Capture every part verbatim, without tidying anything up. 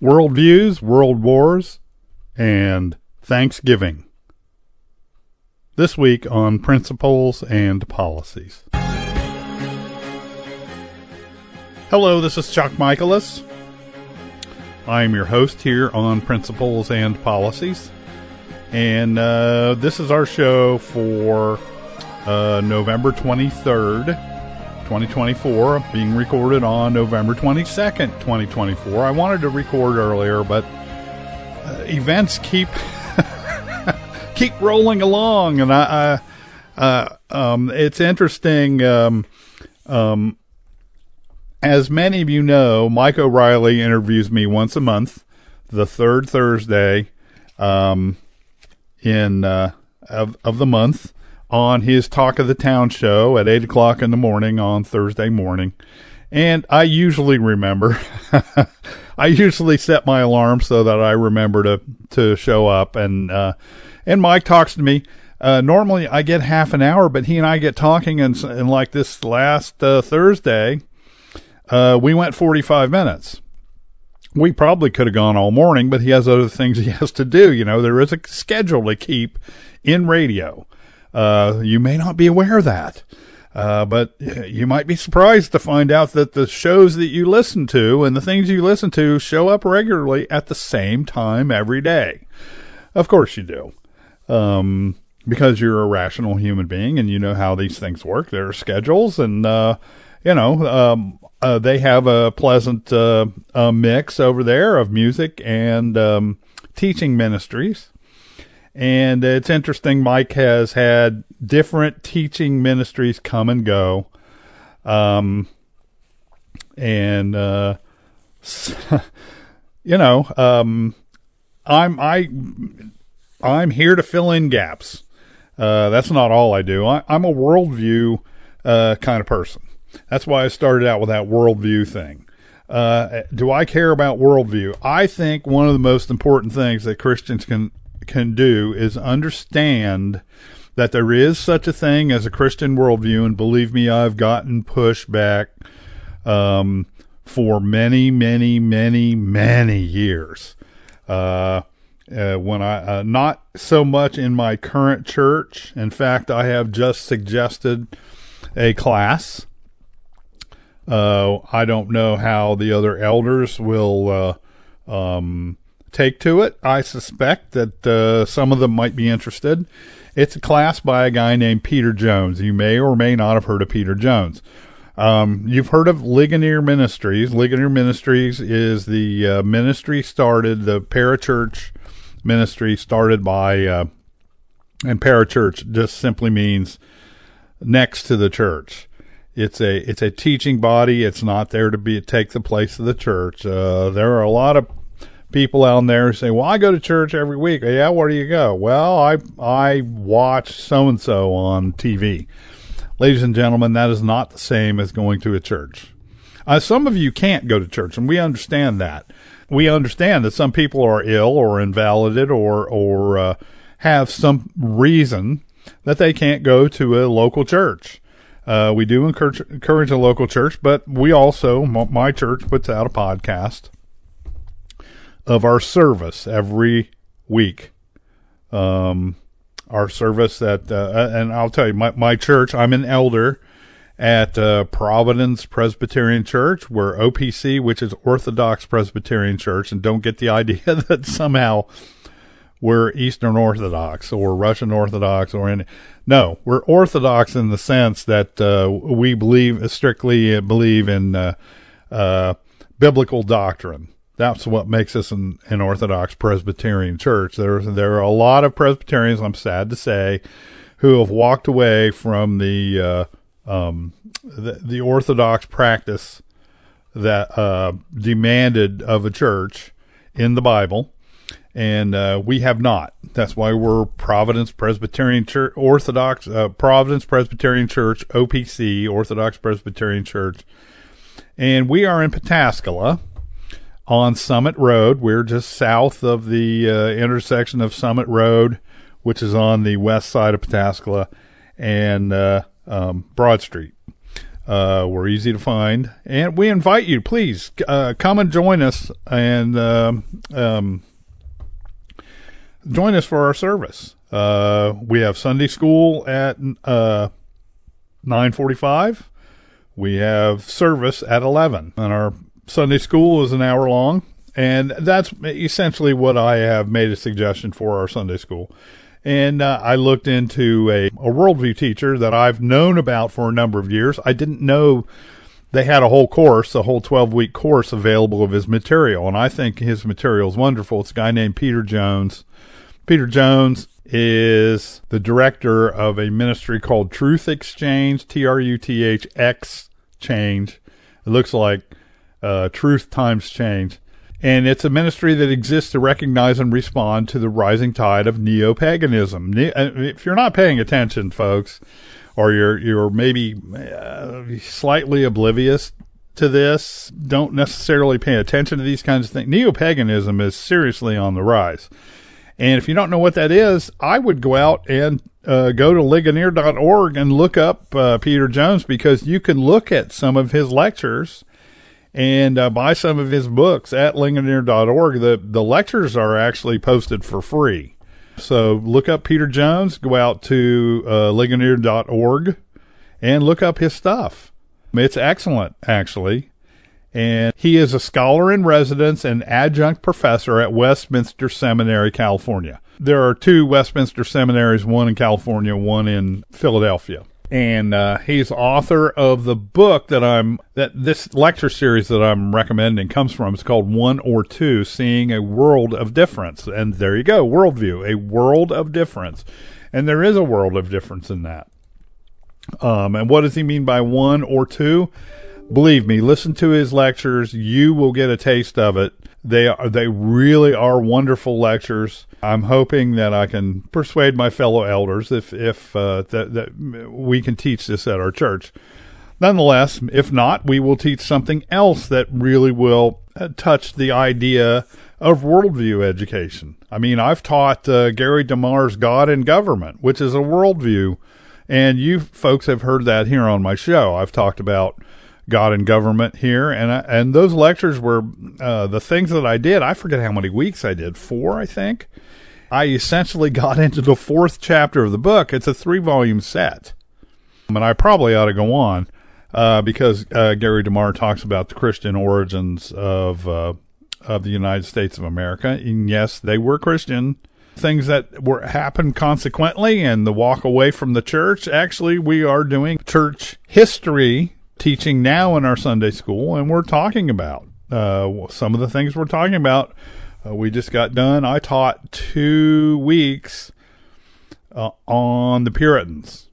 worldviews, world wars, and Thanksgiving. This week on Principles and Policies. Hello, this is Chuck Michaelis. I am your host here on Principles and Policies. And uh, this is our show for uh, November twenty-third, twenty twenty-four, being recorded on November twenty-second, twenty twenty-four. I wanted to record earlier, but uh, events keep keep rolling along, and I, I uh, um, it's interesting. Um, um, as many of you know, Mike O'Reilly interviews me once a month, the third Thursday um, in uh, of of the month, on his Talk of the Town show at eight o'clock in the morning on Thursday morning. And I usually remember, I usually set my alarm so that I remember to, to show up. And, uh, and Mike talks to me. Uh, normally I get half an hour, but he and I get talking, and, and like this last, uh, Thursday, uh, we went forty-five minutes. We probably could have gone all morning, but he has other things he has to do. You know, there is a schedule to keep in radio. Uh, you may not be aware of that, uh, but you might be surprised to find out that the shows that you listen to and the things you listen to show up regularly at the same time every day. Of course you do, um, because you're a rational human being and you know how these things work. There are schedules, and, uh, you know, um, uh, they have a pleasant uh, uh, mix over there of music and um, teaching ministries. And it's interesting, Mike has had different teaching ministries come and go. Um, and, uh, you know, um, I'm, I, I'm here to fill in gaps. Uh, that's not all I do. I, I'm a worldview, uh, kind of person. That's why I started out with that worldview thing. Uh, do I care about worldview? I think one of the most important things that Christians can can do is understand that there is such a thing as a Christian worldview. And believe me, I've gotten pushback um, for many, many, many, many years. Uh, uh, when I uh, not so much in my current church. In fact, I have just suggested a class. Uh, I don't know how the other elders will uh, um, take to it. I suspect that uh, some of them might be interested. It's a class by a guy named Peter Jones. You may or may not have heard of Peter Jones. Um, you've heard of Ligonier Ministries. Ligonier Ministries is the uh, ministry started, the parachurch ministry started by, uh, and parachurch just simply means next to the church. It's a it's a teaching body. It's not there to be take the place of the church. Uh, there are a lot of people out there say, well, I go to church every week. Yeah, where do you go? Well, I I watch so-and-so on T V. Ladies and gentlemen, that is not the same as going to a church. Uh, some of you can't go to church, and we understand that. We understand that some people are ill or invalided or, or uh, have some reason that they can't go to a local church. Uh, we do encourage, encourage a local church, but we also, my church puts out a podcast of our service every week. Um, our service that, uh, and I'll tell you, my, my church, I'm an elder at, uh, Providence Presbyterian Church. We're O P C, which is Orthodox Presbyterian Church. And don't get the idea that somehow we're Eastern Orthodox or Russian Orthodox or any, no, we're Orthodox in the sense that, uh, we believe, strictly believe in, uh, uh, biblical doctrine. That's what makes us an, an Orthodox Presbyterian church. There, there are a lot of Presbyterians, I'm sad to say, who have walked away from the uh, um, the, the Orthodox practice that uh, demanded of a church in the Bible, and uh, we have not. That's why we're Providence Presbyterian Church, Orthodox uh, Providence Presbyterian Church, O P C, Orthodox Presbyterian Church, and we are in Pataskala. On Summit Road. We're just south of the uh, intersection of Summit Road, which is on the west side of Pataskala, and uh, um, Broad Street. Uh, we're easy to find, and we invite you, please, uh, come and join us and, um, um, join us for our service. Uh, we have Sunday school at, uh, nine forty-five. We have service at eleven, and our Sunday school is an hour long. And that's essentially what I have made a suggestion for our Sunday school. And uh, I looked into a, a worldview teacher that I've known about for a number of years. I didn't know they had a whole course, a whole twelve-week course available of his material, and I think his material is wonderful. It's a guy named Peter Jones. Peter Jones is the director of a ministry called Truth Exchange, T R U T H X Change. It looks like uh, Truth times Change. And it's a ministry that exists to recognize and respond to the rising tide of neo-paganism. If you're not paying attention, folks, or you're you're maybe uh, slightly oblivious to this, don't necessarily pay attention to these kinds of things, neo-paganism is seriously on the rise. And if you don't know what that is, I would go out and uh, go to Ligonier dot org and look up uh, Peter Jones, because you can look at some of his lectures and uh, buy some of his books at Ligonier dot org. The, the lectures are actually posted for free. So look up Peter Jones, go out to uh, Ligonier dot org, and look up his stuff. It's excellent, actually. And he is a scholar in residence and adjunct professor at Westminster Seminary, California. There are two Westminster seminaries, one in California, one in Philadelphia. And uh, he's author of the book that I'm, that this lecture series that I'm recommending comes from. It's called One or Two, Seeing a World of Difference. And there you go, worldview, a world of difference. And there is a world of difference in that. Um, and what does he mean by one or two? Believe me, listen to his lectures. You will get a taste of it. They are, they really are wonderful lectures. I'm hoping that I can persuade my fellow elders if, if, uh, that, that we can teach this at our church. Nonetheless, if not, we will teach something else that really will uh, touch the idea of worldview education. I mean, I've taught, uh, Gary DeMar's God and Government, which is a worldview. And you folks have heard that here on my show. I've talked about God and Government here, and I, and those lectures were uh, the things that I did. I forget how many weeks I did, four, I think. I essentially got into the fourth chapter of the book. It's a three-volume set, and I probably ought to go on uh, because uh, Gary DeMar talks about the Christian origins of uh, of the United States of America. And yes, they were Christian. Things that were happened consequently, and the walk away from the church. Actually, we are doing church history teaching now in our Sunday school, and we're talking about uh, some of the things we're talking about. Uh, we just got done. I taught two weeks uh, on the Puritans,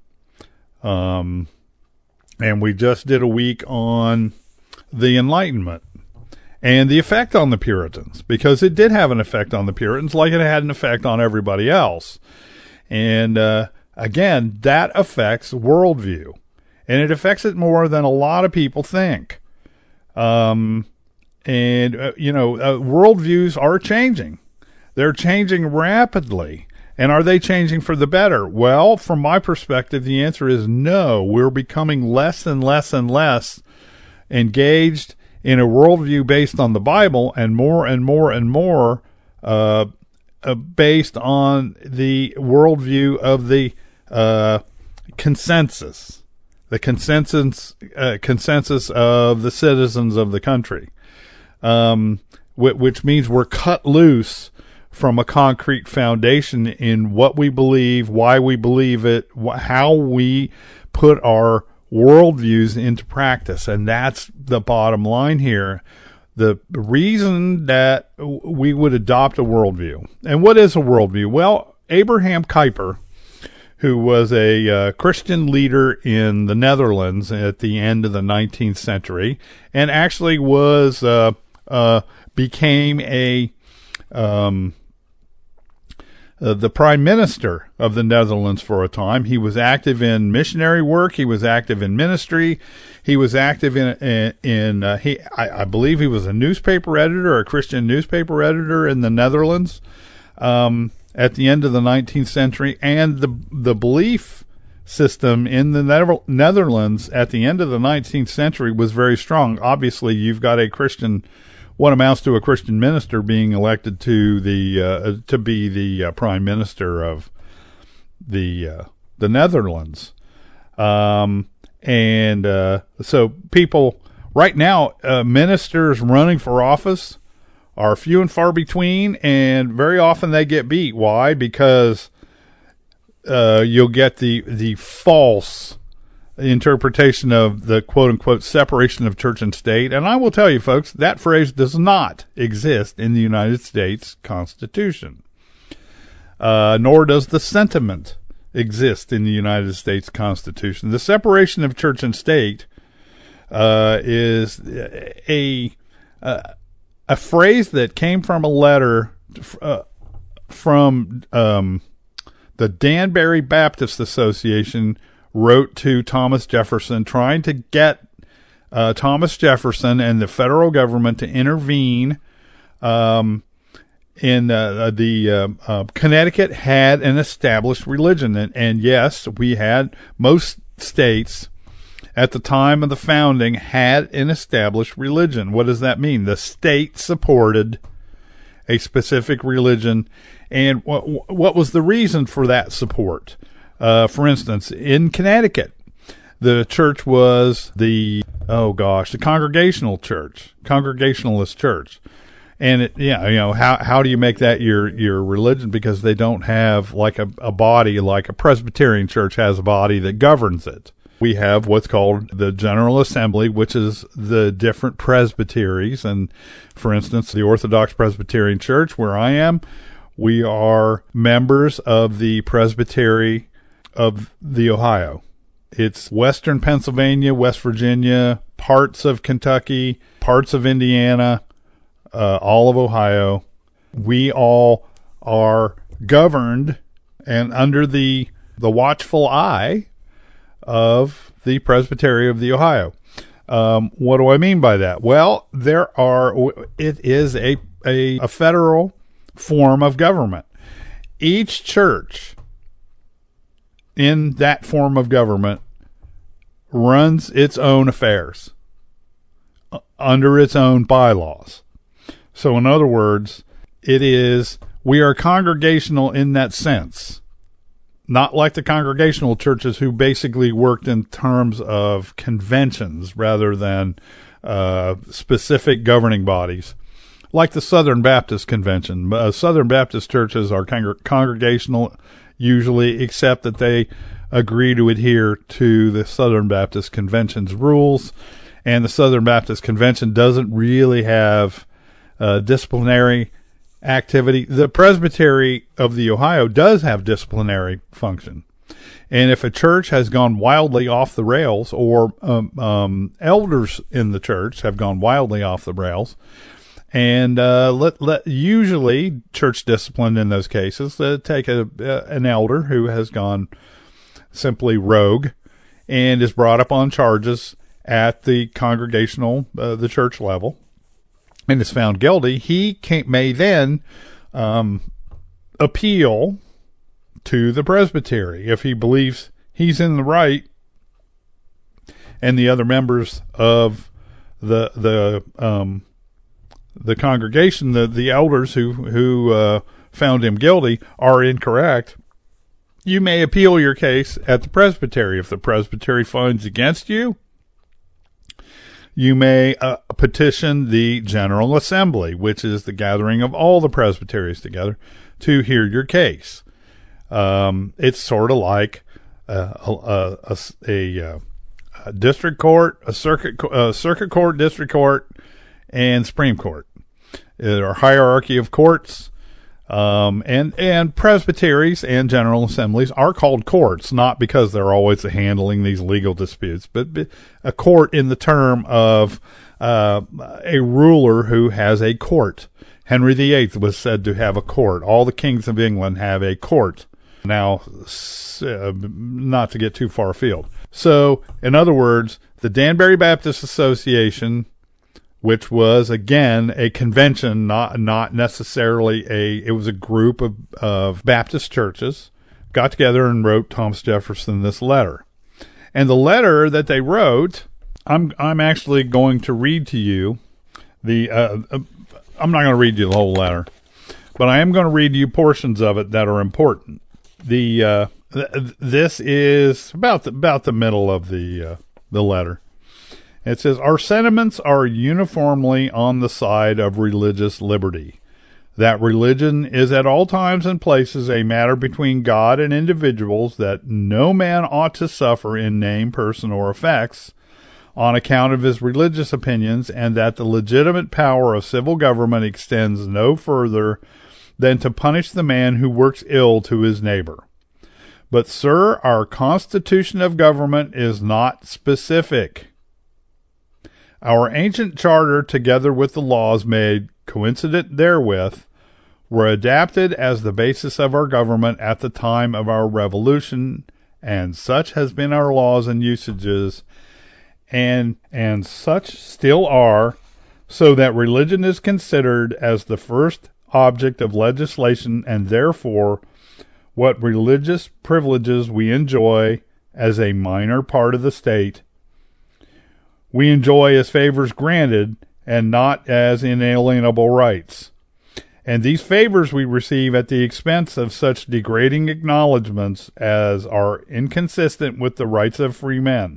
um, and we just did a week on the Enlightenment and the effect on the Puritans, because it did have an effect on the Puritans like it had an effect on everybody else. And uh, again, that affects worldview. And it affects it more than a lot of people think. Um, and, uh, you know, uh, worldviews are changing. They're changing rapidly. And are they changing for the better? Well, from my perspective, the answer is no. We're becoming less and less and less engaged in a worldview based on the Bible, and more and more and more uh, uh, based on the worldview of the uh, consensus. The consensus uh, consensus of the citizens of the country, um, wh- which means we're cut loose from a concrete foundation in what we believe, why we believe it, wh- how we put our worldviews into practice. And that's the bottom line here. The reason that we would adopt a worldview. And what is a worldview? Well, Abraham Kuyper, who was a uh, Christian leader in the Netherlands at the end of the nineteenth century, and actually was uh, uh, became a um, uh, the prime minister of the Netherlands for a time. He was active in missionary work. He was active in ministry. He was active in in, in uh, he I, I believe he was a newspaper editor, a Christian newspaper editor in the Netherlands. Um, at the end of the nineteenth century, and the the belief system in the Nether- Netherlands at the end of the nineteenth century was very strong. Obviously, you've got a Christian, what amounts to a Christian minister being elected to the uh, to be the uh, prime minister of the uh, the Netherlands, um, and uh, so people right now, uh, ministers running for office are few and far between, and very often they get beat. Why? Because Uh, you'll get the the false interpretation of the quote-unquote separation of church and state. And I will tell you, folks, that phrase does not exist in the United States Constitution. Uh, nor does the sentiment exist in the United States Constitution. The separation of church and state uh, is a, a a phrase that came from a letter uh, from... Um, The Danbury Baptist Association wrote to Thomas Jefferson trying to get uh, Thomas Jefferson and the federal government to intervene. Um, in uh, the uh, uh, Connecticut had an established religion, and, and yes, we had most states at the time of the founding had an established religion. What does that mean? The state supported a specific religion. And what, what was the reason for that support? Uh, for instance, in Connecticut, the church was the, oh gosh, the Congregational Church, Congregationalist Church. And it, yeah, you know, how, how do you make that your, your religion? Because they don't have like a, a body, like a Presbyterian church has a body that governs it. We have what's called the General Assembly, which is the different presbyteries. And for instance, the Orthodox Presbyterian Church, where I am, we are members of the Presbytery of the Ohio. It's Western Pennsylvania, West Virginia, parts of Kentucky, parts of Indiana, uh, all of Ohio. We all are governed and under the the watchful eye of the Presbytery of the Ohio. Um, what do I mean by that? Well, there are. It is a a, a federal form of government. Each church in that form of government runs its own affairs under its own bylaws. So in other words, it is, we are congregational in that sense, not like the congregational churches who basically worked in terms of conventions rather than uh, specific governing bodies. Like the Southern Baptist Convention. Uh, Southern Baptist churches are congr- congregational usually, except that they agree to adhere to the Southern Baptist Convention's rules. And the Southern Baptist Convention doesn't really have uh, disciplinary activity. The Presbytery of the Ohio does have disciplinary function. And if a church has gone wildly off the rails, or um, um, elders in the church have gone wildly off the rails, and uh, let, let usually church discipline in those cases, uh, take a uh, an elder who has gone simply rogue and is brought up on charges at the congregational, uh, the church level, and is found guilty. He can, may then um, appeal to the presbytery if he believes he's in the right, and the other members of the the um, the congregation, the, the elders who, who, uh, found him guilty are incorrect. You may appeal your case at the presbytery. If the presbytery finds against you, you may uh, petition the General Assembly, which is the gathering of all the presbyteries together, to hear your case. Um, it's sort of like uh, a, a, a, a district court, a circuit, a circuit court, district court, and Supreme Court. There are hierarchy of courts, um, and, and presbyteries and general assemblies are called courts, not because they're always handling these legal disputes, but a court in the term of uh, a ruler who has a court. Henry the Eighth was said to have a court. All the kings of England have a court. Now, uh, not to get too far afield. So, in other words, the Danbury Baptist Association, which was, again, a convention, not not necessarily a, it was a group of, of Baptist churches got together and wrote Thomas Jefferson this letter. And the letter that they wrote, I'm I'm actually going to read to you the. Uh, uh, I'm not going to read you the whole letter, but I am going to read you portions of it that are important. The uh, th- this is about the, about the middle of the uh, the letter. It says, "Our sentiments are uniformly on the side of religious liberty. That religion is at all times and places a matter between God and individuals, that no man ought to suffer in name, person, or effects on account of his religious opinions, and that the legitimate power of civil government extends no further than to punish the man who works ill to his neighbor. But, sir, our constitution of government is not specific. Our ancient charter, together with the laws made coincident therewith, were adapted as the basis of our government at the time of our revolution, and such has been our laws and usages, and and such still are, so that religion is considered as the first object of legislation, and therefore what religious privileges we enjoy as a minor part of the state, we enjoy as favors granted, and not as inalienable rights. And these favors we receive at the expense of such degrading acknowledgments as are inconsistent with the rights of free men.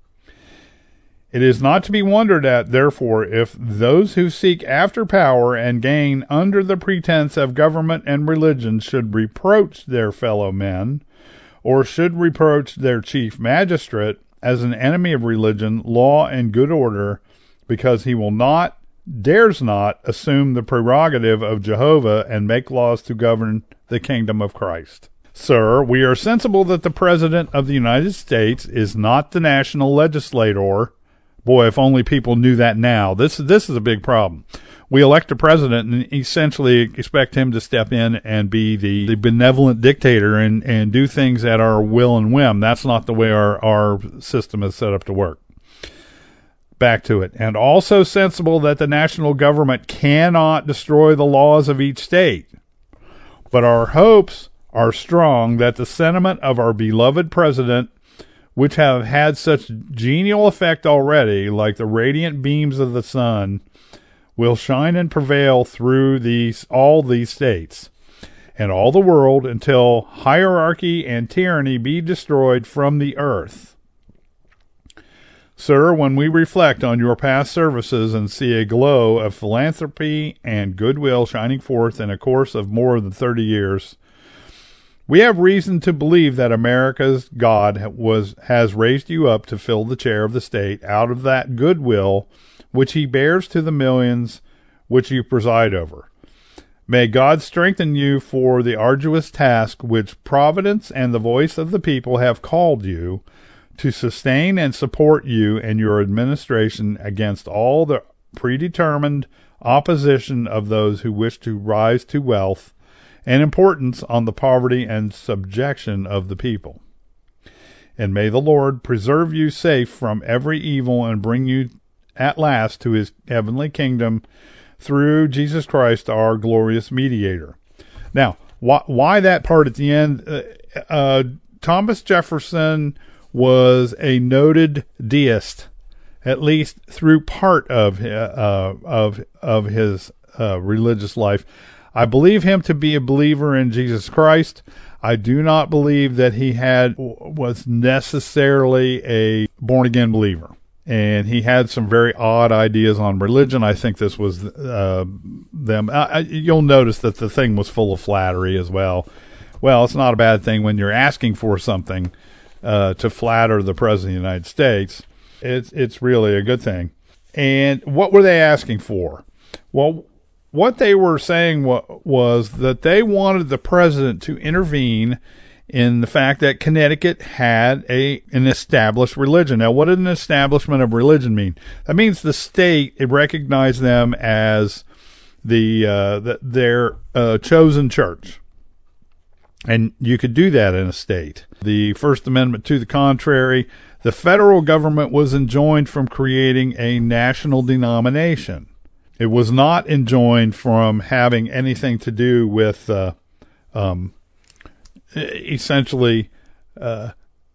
It is not to be wondered at, therefore, if those who seek after power and gain under the pretense of government and religion should reproach their fellow men, or should reproach their chief magistrate as an enemy of religion, law, and good order, because he will not, dares not, assume the prerogative of Jehovah and make laws to govern the kingdom of Christ. Sir, we are sensible that the President of the United States is not the national legislator. Boy, if only people knew that now. This, this is a big problem. We elect a president and essentially expect him to step in and be the, the benevolent dictator and, and do things at our will and whim. That's not the way our, our system is set up to work. Back to it. And also sensible that the national government cannot destroy the laws of each state. But our hopes are strong that the sentiment of our beloved president, which have had such genial effect already, like the radiant beams of the sun, will shine and prevail through these all these states and all the world until hierarchy and tyranny be destroyed from the earth. Sir, when we reflect on your past services and see a glow of philanthropy and goodwill shining forth in a course of more than thirty years, we have reason to believe that America's God was has raised you up to fill the chair of the state out of that goodwill which he bears to the millions which you preside over. May God strengthen you for the arduous task which Providence and the voice of the people have called you to sustain and support you and your administration against all the predetermined opposition of those who wish to rise to wealth and importance on the poverty and subjection of the people. And may the Lord preserve you safe from every evil and bring you at last to his heavenly kingdom through Jesus Christ, our glorious mediator. Now, why, why that part at the end? Uh, uh, Thomas Jefferson was a noted deist, at least through part of uh, of of his uh, religious life. I believe him to be a believer in Jesus Christ. I do not believe that he had was necessarily a born-again believer. And he had some very odd ideas on religion. I think this was uh, them. Uh, you'll notice that the thing was full of flattery as well. Well, it's not a bad thing when you're asking for something uh, to flatter the President of the United States. It's, it's really a good thing. And what were they asking for? Well, what they were saying wa- was that they wanted the president to intervene in the fact that Connecticut had a an established religion. Now, what did an establishment of religion mean? That means the state it recognized them as the, uh, the their uh, chosen church. And you could do that in a state. The First Amendment to the contrary, the federal government was enjoined from creating a national denomination. It was not enjoined from having anything to do with uh, um, essentially uh,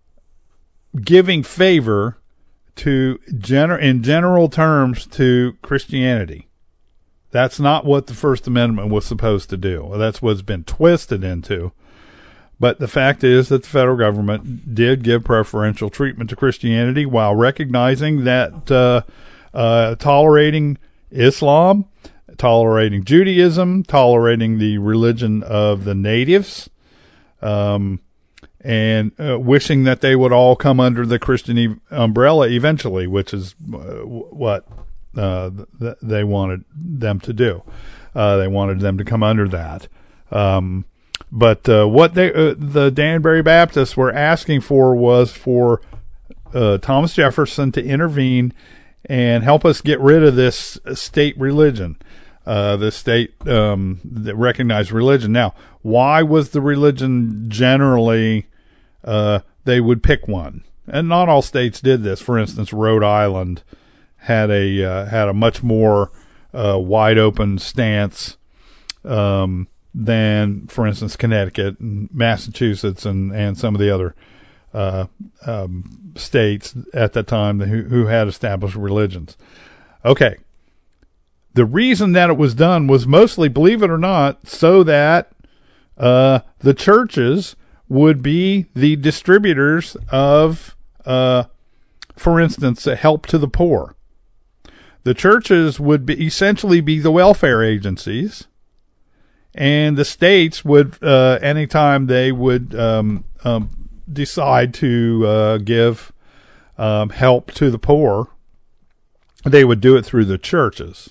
giving favor to gener- in general terms to Christianity. That's not what the First Amendment was supposed to do. That's what's been twisted into. But the fact is that the federal government did give preferential treatment to Christianity while recognizing that uh, uh, tolerating Islam, tolerating Judaism, tolerating the religion of the natives, um, and uh, wishing that they would all come under the Christian e- umbrella eventually, which is uh, what uh, th- they wanted them to do. Uh, they wanted them to come under that. Um, but uh, what they uh, the Danbury Baptists were asking for was for uh, Thomas Jefferson to intervene and help us get rid of this state religion. Uh, the state um, that recognized religion. Now, why was the religion generally, uh, they would pick one? And not all states did this. For instance, Rhode Island had a uh, had a much more uh, wide open stance um, than, for instance, Connecticut and Massachusetts and, and some of the other uh, um, states at that time who, who had established religions. Okay. The reason that it was done was mostly, believe it or not, so that uh, the churches would be the distributors of, uh, for instance, help to the poor. The churches would be essentially be the welfare agencies, and the states would, uh, anytime they would um, um, decide to uh, give um, help to the poor, they would do it through the churches.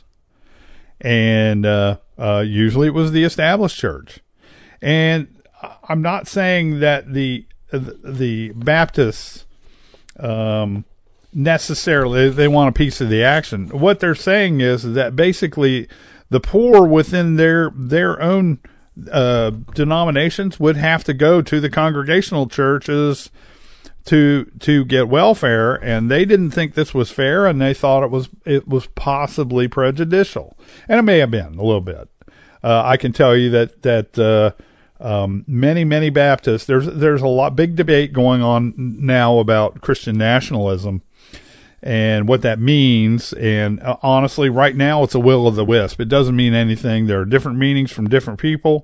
And uh, uh, usually it was the established church. And I'm not saying that the the Baptists um, necessarily, they want a piece of the action. What they're saying is that basically the poor within their their own uh, denominations would have to go to the congregational churches to to get welfare, and they didn't think this was fair, and they thought it was it was possibly prejudicial, and it may have been a little bit. Uh, I can tell you that that uh, um, many many Baptists, there's there's a lot big debate going on now about Christian nationalism and what that means. And uh, honestly, right now it's a will o' the wisp. It doesn't mean anything. There are different meanings from different people.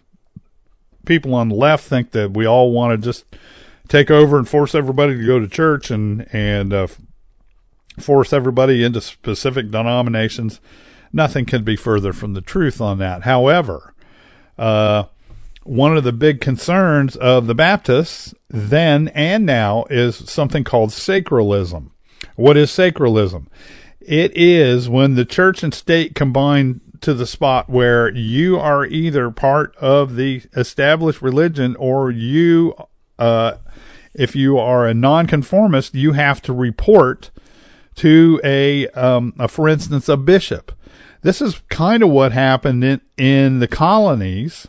People on the left think that we all want to just take over and force everybody to go to church and, and, uh, force everybody into specific denominations. Nothing can be further from the truth on that. However, uh, one of the big concerns of the Baptists then and now is something called sacralism. What is sacralism? It is when the church and state combine to the spot where you are either part of the established religion or you, uh, if you are a nonconformist, you have to report to a, um, a, for instance, a bishop. This is kind of what happened in, in the colonies.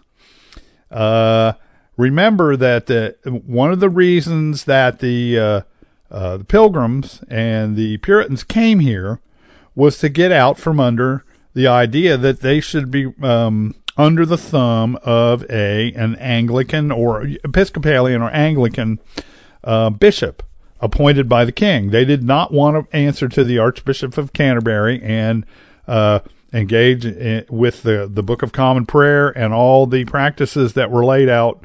Uh, remember that the, one of the reasons that the, uh, uh, the Pilgrims and the Puritans came here was to get out from under the idea that they should be, um, under the thumb of a, an Anglican or Episcopalian or Anglican Uh, bishop appointed by the king. They did not want to answer to the Archbishop of Canterbury and uh, engage in, with the, the Book of Common Prayer and all the practices that were laid out,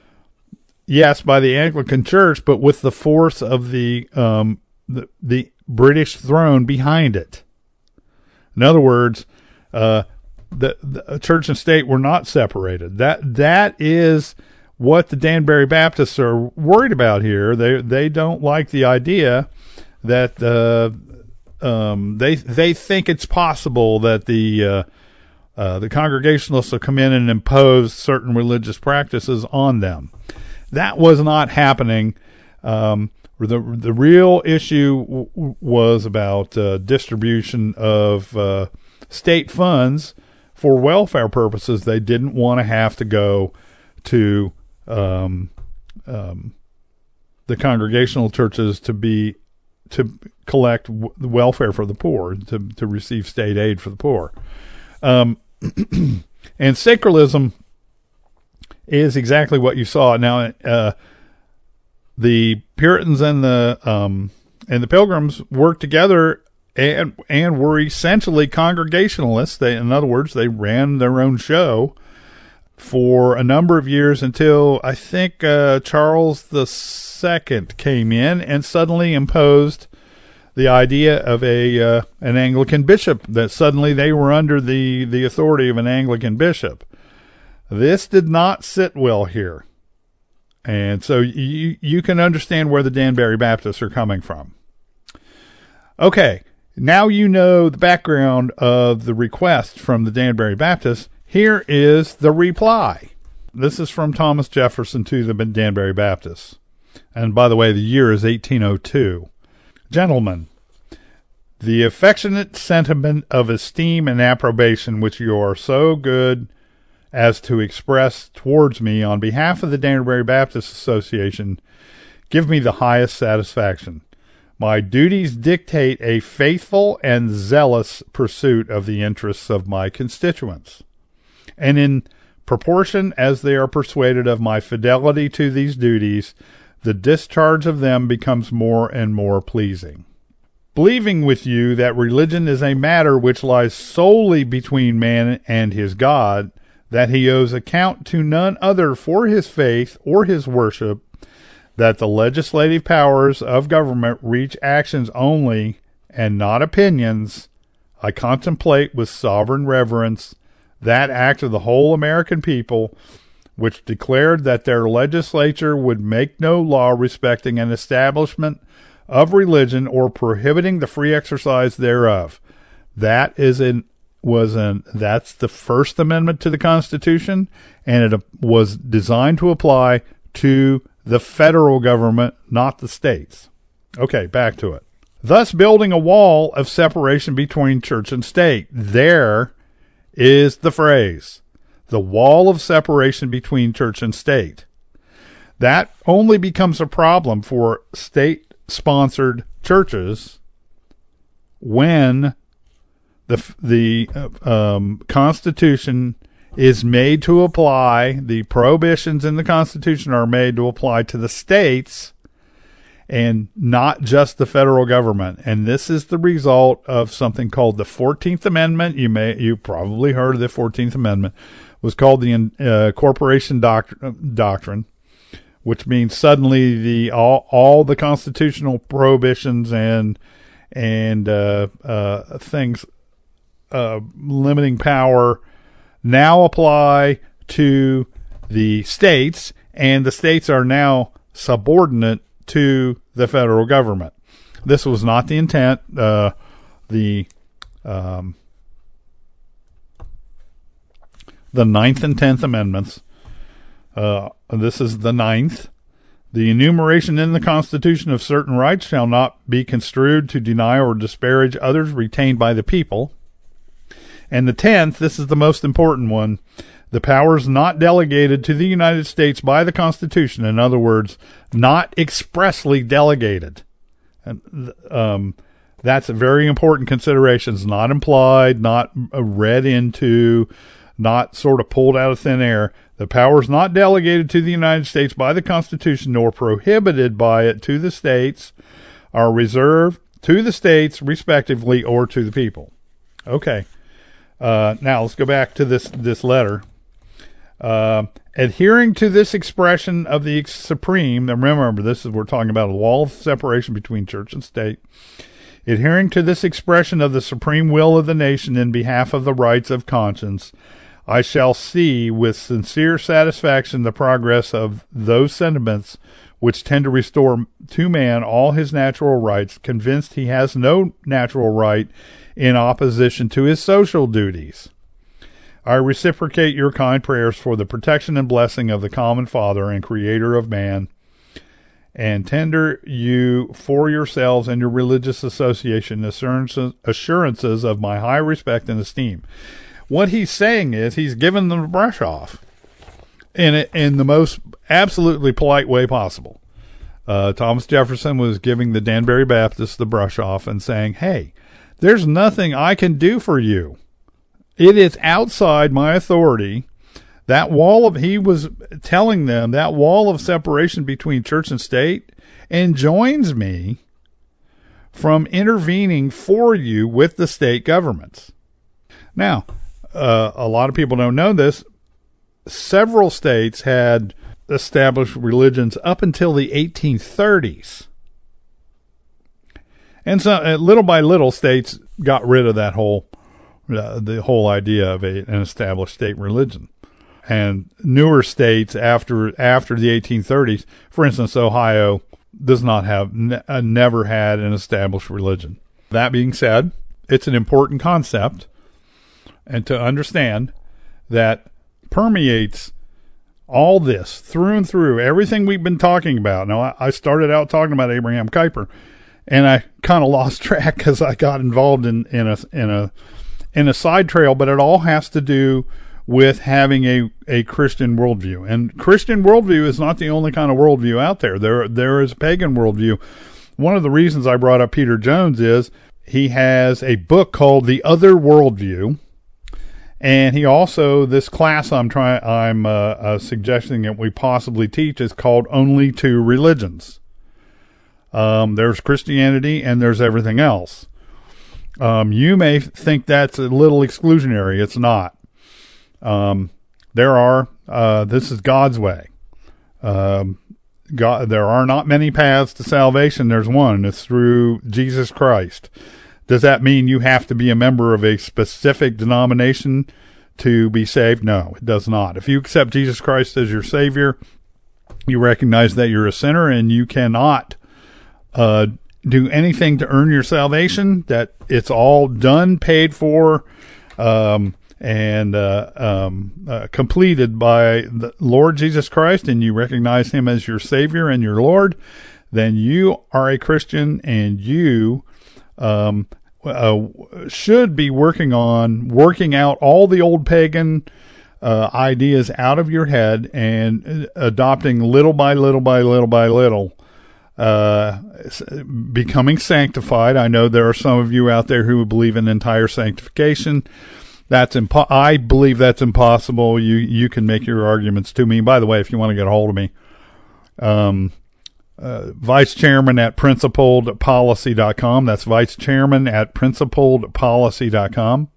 yes, by the Anglican Church, but with the force of the um, the, the British throne behind it. In other words, uh, the, the church and state were not separated. That that is what the Danbury Baptists are worried about here. They they don't like the idea that uh, um, they they think it's possible that the uh, uh, the Congregationalists will come in and impose certain religious practices on them. That was not happening. Um, the the real issue w- was about uh, distribution of uh, state funds for welfare purposes. They didn't want to have to go to Um, um, the congregational churches to be to collect w- welfare for the poor, to to receive state aid for the poor, um, and sacralism is exactly what you saw. Now, uh, the Puritans and the um, and the Pilgrims worked together and and were essentially Congregationalists. They, in other words, they ran their own show for a number of years until I think uh, Charles the Second came in and suddenly imposed the idea of a uh, an Anglican bishop, that suddenly they were under the, the authority of an Anglican bishop. This did not sit well here. And so you you can understand where the Danbury Baptists are coming from. Okay, now you know the background of the request from the Danbury Baptists. Here is the reply. This is from Thomas Jefferson to the Danbury Baptists. And by the way, the year is eighteen oh two. Gentlemen, the affectionate sentiment of esteem and approbation which you are so good as to express towards me on behalf of the Danbury Baptist Association give me the highest satisfaction. My duties dictate a faithful and zealous pursuit of the interests of my constituents, and in proportion as they are persuaded of my fidelity to these duties, the discharge of them becomes more and more pleasing. Believing with you that religion is a matter which lies solely between man and his God, that he owes account to none other for his faith or his worship, that the legislative powers of government reach actions only and not opinions, I contemplate with sovereign reverence that act of the whole American people which declared that their legislature would make no law respecting an establishment of religion or prohibiting the free exercise thereof. That is in was an that's the First Amendment to the Constitution, and it was designed to apply to the federal government, not the states. Okay, back to it. Thus building a wall of separation between church and state. There is the phrase. The wall of separation between church and state. That only becomes a problem for state-sponsored churches when the the um, Constitution is made to apply, the prohibitions in the Constitution are made to apply to the states and not just the federal government. And this is the result of something called the fourteenth Amendment. You may you probably heard of the fourteenth Amendment. Was called the uh, Corporation Doct- Doctrine, which means suddenly the all all the constitutional prohibitions and and uh, uh, things uh, limiting power now apply to the states, and the states are now subordinate to the federal government. This was not the intent. Uh, the um, The Ninth and Tenth Amendments. Uh, this is the Ninth. The enumeration in the Constitution of certain rights shall not be construed to deny or disparage others retained by the people. And the Tenth, this is the most important one, the powers not delegated to the United States by the Constitution, in other words, not expressly delegated. And, um, that's a very important consideration. It's not implied, not read into, not sort of pulled out of thin air. The powers not delegated to the United States by the Constitution nor prohibited by it to the states are reserved to the states respectively or to the people. Okay. Uh, now let's go back to this, this letter. Uh, adhering to this expression of the supreme, and remember this is, we're talking about a wall of separation between church and state. Adhering to this expression of the supreme will of the nation in behalf of the rights of conscience, I shall see with sincere satisfaction the progress of those sentiments which tend to restore to man all his natural rights, convinced he has no natural right in opposition to his social duties. I reciprocate your kind prayers for the protection and blessing of the common Father and Creator of man, and tender you for yourselves and your religious association assurances, assurances of my high respect and esteem. What he's saying is he's given them a brush off in it, in the most absolutely polite way possible. Uh, Thomas Jefferson was giving the Danbury Baptists the brush off and saying, hey, there's nothing I can do for you. It is outside my authority That wall of, he was telling them, that wall of separation between church and state enjoins me from intervening for you with the state governments. Now, uh, a lot of people don't know this. Several states had established religions up until the eighteen thirties. And so uh, little by little, states got rid of that whole, uh, the whole idea of a, an established state religion. And newer states after after the eighteen thirties, for instance, Ohio does not have, ne- uh, never had an established religion. That being said, it's an important concept, and to understand that permeates all this through and through, everything we've been talking about. Now, I, I started out talking about Abraham Kuyper, and I kind of lost track because I got involved in, in a in a in a side trail, but it all has to do with having a, a Christian worldview. And Christian worldview is not the only kind of worldview out there. There there is pagan worldview. One of the reasons I brought up Peter Jones is he has a book called The Other Worldview, and he also, this class I'm trying I'm uh, uh, suggesting that we possibly teach is called Only Two Religions. Um, there's Christianity and there's everything else. Um, you may think that's a little exclusionary. It's not. Um, there are, uh, this is God's way. Um, God, there are not many paths to salvation. There's one. It's through Jesus Christ. Does that mean you have to be a member of a specific denomination to be saved? No, it does not. If you accept Jesus Christ as your Savior, you recognize that you're a sinner and you cannot uh, do anything to earn your salvation, that it's all done, paid for, um, and uh, um, uh, completed by the Lord Jesus Christ, and you recognize him as your Savior and your Lord, then you are a Christian, and you um, uh, should be working on working out all the old pagan uh, ideas out of your head and adopting little by little by little by little, uh, becoming sanctified. I know there are some of you out there who believe in entire sanctification. That's impo- I believe that's impossible. You you can make your arguments to me. By the way, if you want to get a hold of me, um, uh, vice chairman at principled policy dot com. That's vice chairman at principled policy dot com.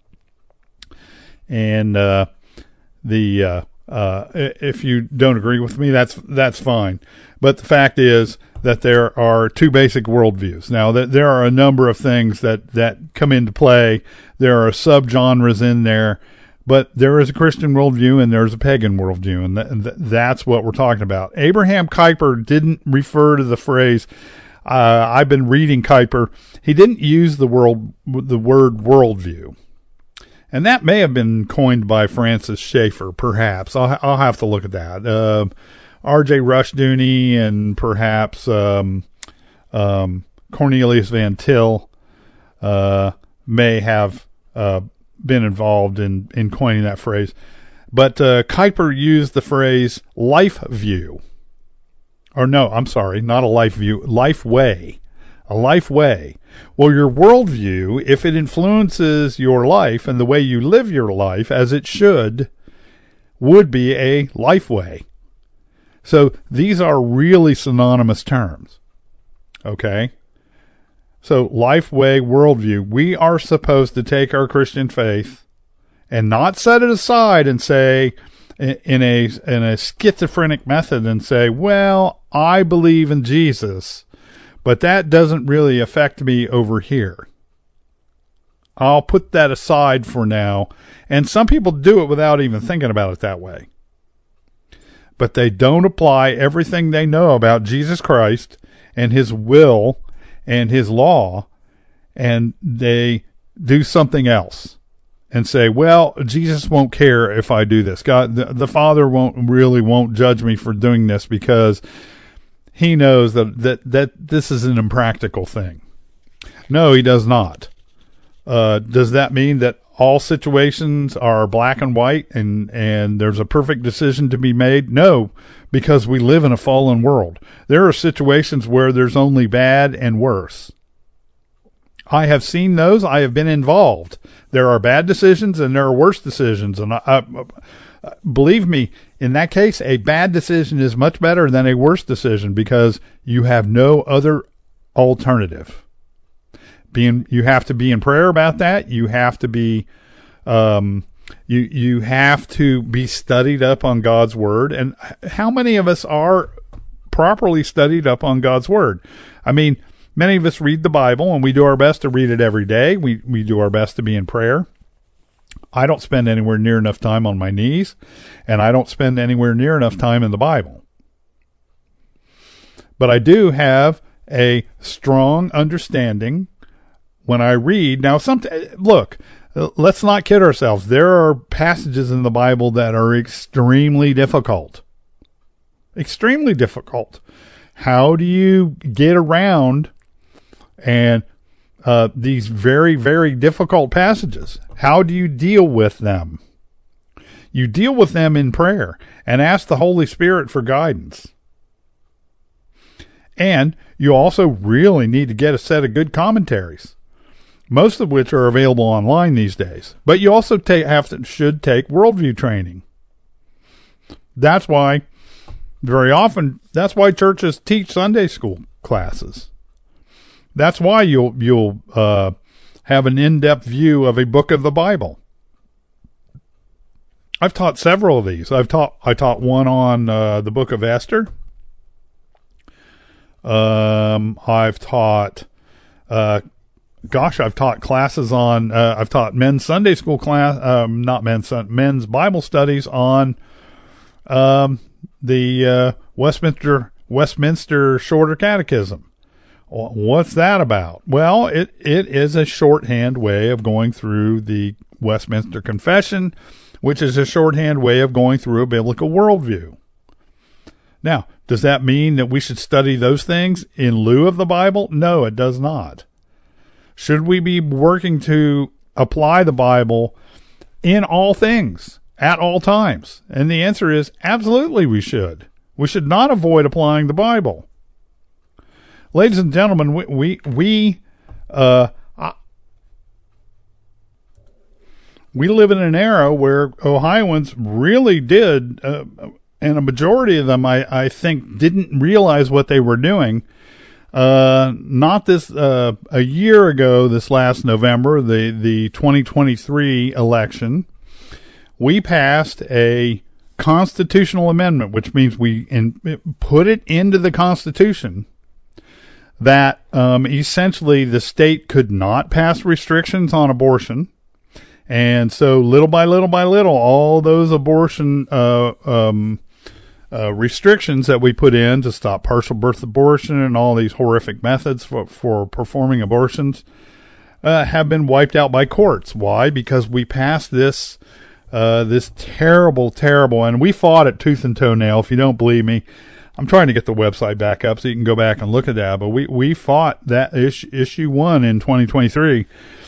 And uh, the uh, uh, if you don't agree with me, that's that's fine. But the fact is that there are two basic worldviews. Now, that there are a number of things that, that come into play. There are subgenres in there, but there is a Christian worldview and there's a pagan worldview, and th- that's what we're talking about. Abraham Kuyper didn't refer to the phrase, uh, I've been reading Kuyper. He didn't use the world, the word worldview. And that may have been coined by Francis Schaeffer, perhaps. I'll, I'll have to look at that. Uh, R J Rushdoony and perhaps um, um, Cornelius Van Til uh, may have uh, been involved in, in coining that phrase. But uh, Kuyper used the phrase life view. Or no, I'm sorry, not a life view, life way. A life way. Well, your worldview, if it influences your life and the way you live your life, as it should, would be a life way. So these are really synonymous terms. Okay? So life way, worldview. We are supposed to take our Christian faith and not set it aside and say, in a in a schizophrenic method, and say, well, I believe in Jesus, but that doesn't really affect me over here. I'll put that aside for now. And some people do it without even thinking about it that way. But they don't apply everything they know about Jesus Christ and his will and his law, and they do something else and say, well, Jesus won't care if I do this. God, the, the Father won't really won't judge me for doing this because he knows that, that, that this is an impractical thing. No, he does not. Uh, does that mean that all situations are black and white and, and there's a perfect decision to be made? No, because we live in a fallen world. There are situations where there's only bad and worse. I have seen those. I have been involved. There are bad decisions and there are worse decisions. And I, I, uh, believe me, in that case, a bad decision is much better than a worse decision because you have no other alternative. Being, you have to be in prayer about that. You have to be, um, you, you have to be studied up on God's word. And how many of us are properly studied up on God's word? I mean, many of us read the Bible and we do our best to read it every day. We, we do our best to be in prayer. I don't spend anywhere near enough time on my knees, and I don't spend anywhere near enough time in the Bible. But I do have a strong understanding when I read. Now, some, look, let's not kid ourselves. There are passages in the Bible that are extremely difficult. Extremely difficult. How do you get around and uh, these very, very difficult passages? How do you deal with them? You deal with them in prayer and ask the Holy Spirit for guidance. And you also really need to get a set of good commentaries, most of which are available online these days. But you also take, have to, should take worldview training. That's why, very often, that's why churches teach Sunday school classes. That's why you'll you'll uh, have an in-depth view of a book of the Bible. I've taught several of these. I've taught I taught one on uh, the book of Esther. Um, I've taught, uh, gosh, I've taught classes on. Uh, I've taught men's Sunday school class, um, not men's men's Bible studies on um, the uh, Westminster Westminster Shorter Catechism. What's that about? Well, it it is a shorthand way of going through the Westminster Confession, which is a shorthand way of going through a biblical worldview. Now, does that mean that we should study those things in lieu of the Bible? No, it does not. Should we be working to apply the Bible in all things, at all times? And the answer is absolutely we should. We should not avoid applying the Bible. Ladies and gentlemen, we, we, we, uh, we live in an era where Ohioans really did, uh, and a majority of them, I, I think, didn't realize what they were doing. Uh, not this, uh, a year ago, this last November, the, the twenty twenty-three election, we passed a constitutional amendment, which means we in, put it into the Constitution that um, essentially the state could not pass restrictions on abortion. And so little by little by little, all those abortion uh, um, uh, restrictions that we put in to stop partial birth abortion and all these horrific methods for, for performing abortions uh, have been wiped out by courts. Why? Because we passed this uh, this terrible, terrible, and we fought it tooth and toenail. If you don't believe me, I'm trying to get the website back up so you can go back and look at that. But we, we fought that issue, issue one in twenty twenty-three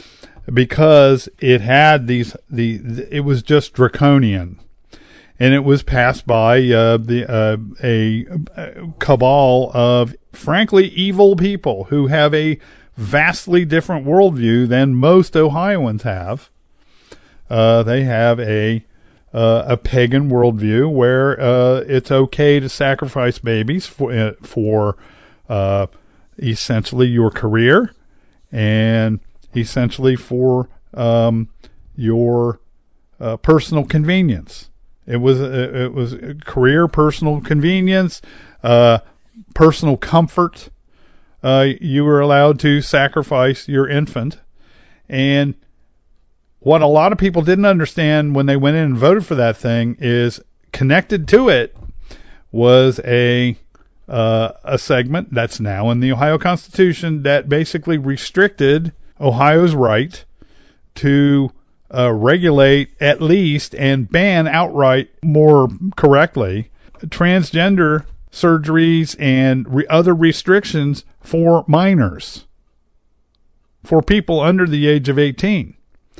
because it had these, the, it was just draconian, and it was passed by, uh, the, uh, a, a cabal of frankly evil people who have a vastly different worldview than most Ohioans have. Uh, they have a, Uh, a pagan worldview where uh, it's okay to sacrifice babies for uh, for uh, essentially your career and essentially for um, your uh, personal convenience. It was uh, it was career, personal convenience, uh, personal comfort. Uh, you were allowed to sacrifice your infant, and what a lot of people didn't understand when they went in and voted for that thing is connected to it was a uh, a segment that's now in the Ohio Constitution that basically restricted Ohio's right to uh, regulate at least and ban outright, more correctly, transgender surgeries and re- other restrictions for minors, for people under the age of eighteen.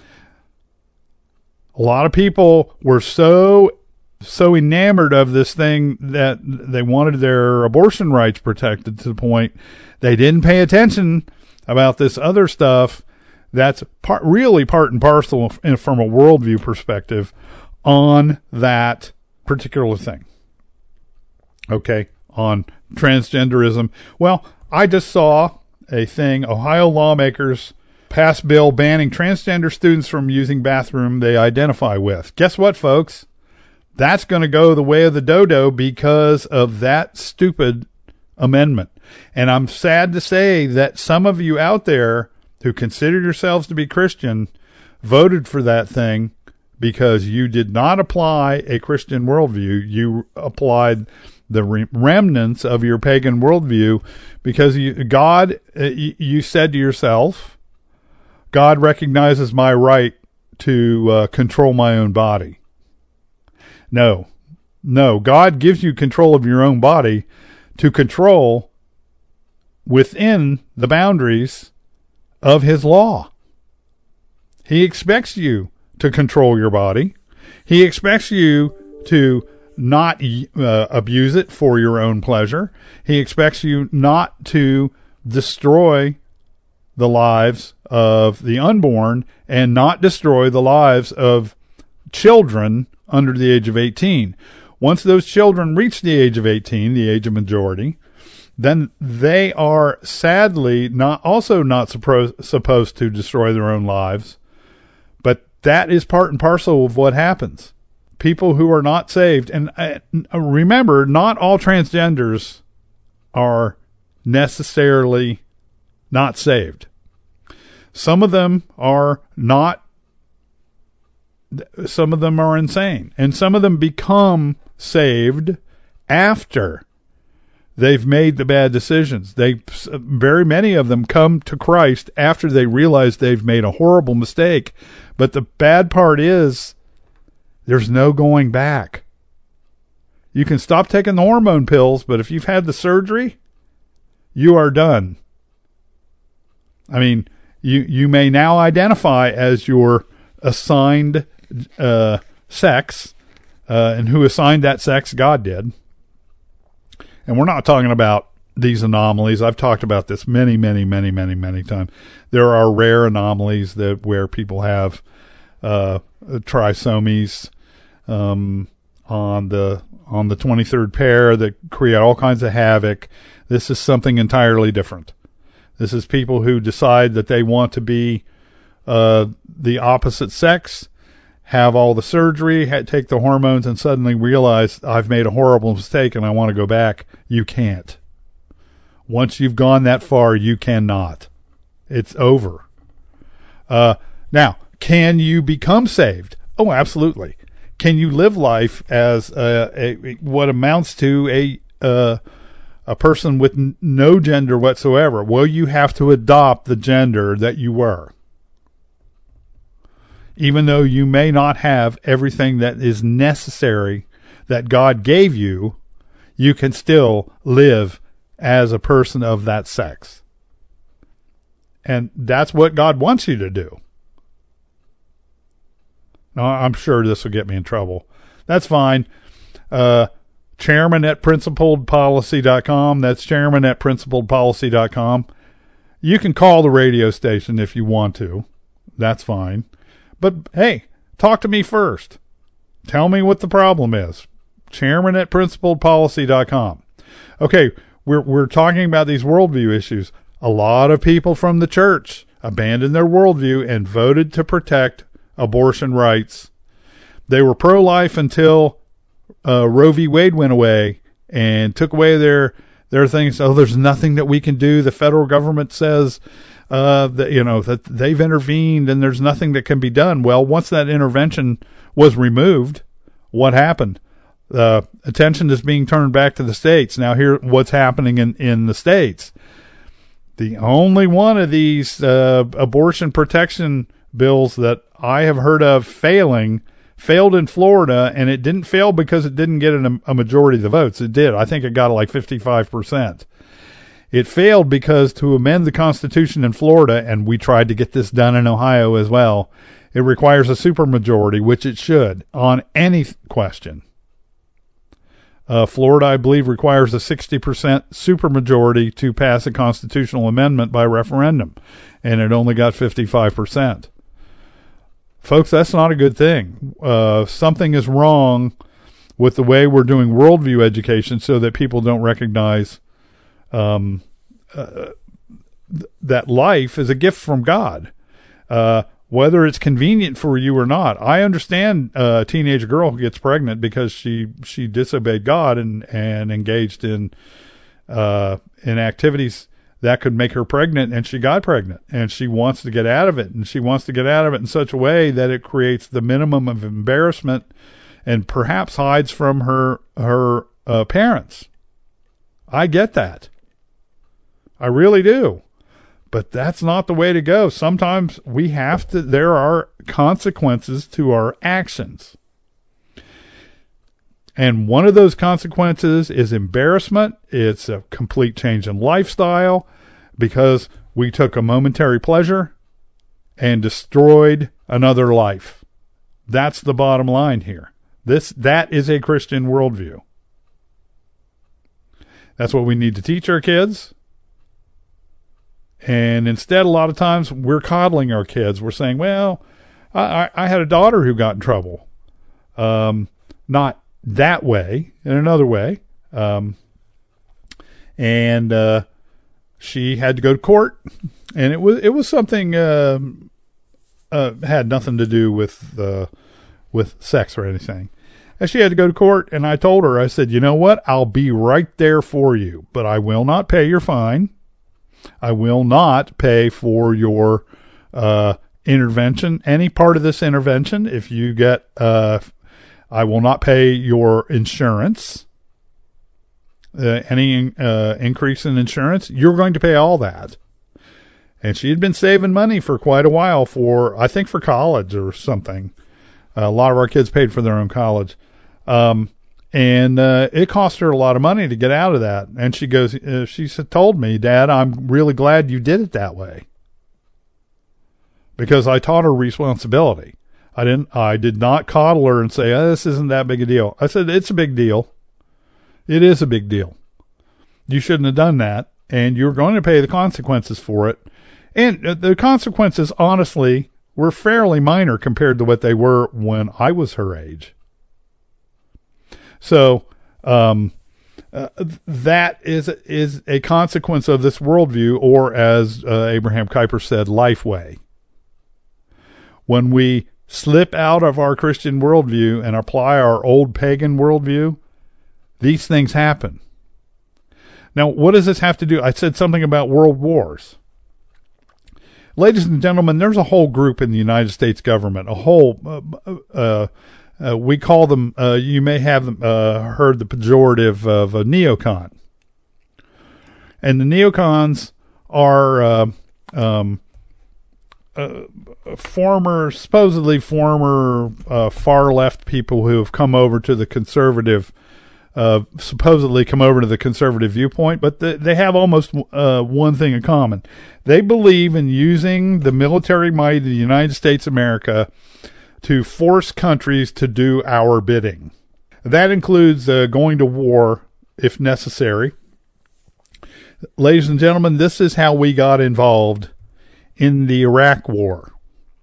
A lot of people were so so enamored of this thing that they wanted their abortion rights protected to the point they didn't pay attention about this other stuff that's part, really part and parcel from a worldview perspective on that particular thing. Okay, on transgenderism. Well, I just saw a thing, Ohio lawmakers pass bill banning transgender students from using bathroom they identify with. Guess what, folks? That's going to go the way of the dodo because of that stupid amendment. And I'm sad to say that some of you out there who consider yourselves to be Christian voted for that thing because you did not apply a Christian worldview. You applied the remnants of your pagan worldview because you, God, you said to yourself, God recognizes my right to uh, control my own body. No, no, God gives you control of your own body to control within the boundaries of his law. He expects you to control your body. He expects you to not uh, abuse it for your own pleasure. He expects you not to destroy the lives of the unborn and not destroy the lives of children under the age of eighteen. Once those children reach the age of eighteen, the age of majority, then they are sadly not also not supposed supposed to destroy their own lives. But that is part and parcel of what happens. People who are not saved, and uh, remember, not all transgenders are necessarily not saved. Some of them are not, some of them are insane, and some of them become saved after they've made the bad decisions. They, very many of them come to Christ after they realize they've made a horrible mistake. But the bad part is there's no going back. You can stop taking the hormone pills, but if you've had the surgery, you are done. I mean, you, you may now identify as your assigned uh, sex, uh, and who assigned that sex? God did. And we're not talking about these anomalies. I've talked about this many, many, many, many, many times. There are rare anomalies that where people have uh, trisomies um, on the on the twenty-third pair that create all kinds of havoc. This is something entirely different. This is people who decide that they want to be uh, the opposite sex, have all the surgery, ha- take the hormones, and suddenly realize I've made a horrible mistake and I want to go back. You can't. Once you've gone that far, you cannot. It's over. Uh, now, can you become saved? Oh, absolutely. Can you live life as a, a what amounts to a uh, a person with n- no gender whatsoever? Well, you have to adopt the gender that you were. Even though you may not have everything that is necessary that God gave you, you can still live as a person of that sex. And that's what God wants you to do. Now, I'm sure this will get me in trouble. That's fine. Uh, chairman at principled policy dot com. That's chairman at principled policy dot com. You can call the radio station if you want to. That's fine. But, hey, talk to me first. Tell me what the problem is. chairman at principled policy dot com. Okay, we're we're talking about these worldview issues. A lot of people from the church abandoned their worldview and voted to protect abortion rights. They were pro-life until uh, Roe v. Wade went away and took away their their things. Oh, there's nothing that we can do. The federal government says uh, that, you know, that they've intervened and there's nothing that can be done. Well, once that intervention was removed, what happened? Uh, attention is being turned back to the states. Now, here, what's happening in, in the states? The only one of these uh, abortion protection bills that I have heard of failing failed in Florida, and it didn't fail because it didn't get an, a majority of the votes. It did. I think it got like fifty-five percent. It failed because to amend the Constitution in Florida, and we tried to get this done in Ohio as well, it requires a supermajority, which it should, on any question. Uh, Florida, I believe, requires a sixty percent supermajority to pass a constitutional amendment by referendum, and it only got fifty-five percent. Folks, that's not a good thing. Uh, something is wrong with the way we're doing worldview education so that people don't recognize um, uh, th- that life is a gift from God. Uh, whether it's convenient for you or not. I understand a teenage girl who gets pregnant because she, she disobeyed God and, and engaged in uh, in activities that could make her pregnant, and she got pregnant, and she wants to get out of it, and she wants to get out of it in such a way that it creates the minimum of embarrassment and perhaps hides from her her uh, parents. I get that. I really do. But that's not the way to go. Sometimes we have to, there are consequences to our actions. And one of those consequences is embarrassment. It's a complete change in lifestyle because we took a momentary pleasure and destroyed another life. That's the bottom line here. This, that is a Christian worldview. That's what we need to teach our kids. And instead, a lot of times we're coddling our kids. We're saying, well, I, I had a daughter who got in trouble. Um, not that way, in another way. Um, and, uh, she had to go to court, and it was, it was something, uh, uh, had nothing to do with, uh, with sex or anything. And she had to go to court, and I told her, I said, you know what? I'll be right there for you, but I will not pay your fine. I will not pay for your uh, intervention, any part of this intervention. If you get, uh, I will not pay your insurance, uh, any uh, increase in insurance. You're going to pay all that. And she had been saving money for quite a while for, I think, for college or something. Uh, a lot of our kids paid for their own college. Um, And uh, it cost her a lot of money to get out of that. And she goes, uh, she told me, Dad, I'm really glad you did it that way, because I taught her responsibility. I didn't, I did not coddle her and say, oh, this isn't that big a deal. I said, it's a big deal. It is a big deal. You shouldn't have done that, and you're going to pay the consequences for it. And uh, the consequences, honestly, were fairly minor compared to what they were when I was her age. So, um, uh, that is, is a consequence of this worldview, or as uh, Abraham Kuyper said, life way. When we slip out of our Christian worldview and apply our old pagan worldview, these things happen. Now, what does this have to do? I said something about world wars. Ladies and gentlemen, there's a whole group in the United States government, a whole, uh, uh, Uh, we call them, uh, you may have uh, heard the pejorative of a neocon. And the neocons are uh, um, uh, former, supposedly former uh, far-left people who have come over to the conservative, uh, supposedly come over to the conservative viewpoint, but the, they have almost uh, one thing in common. They believe in using the military might of the United States of America to force countries to do our bidding. That includes uh, going to war if necessary. Ladies and gentlemen, this is how we got involved in the Iraq War.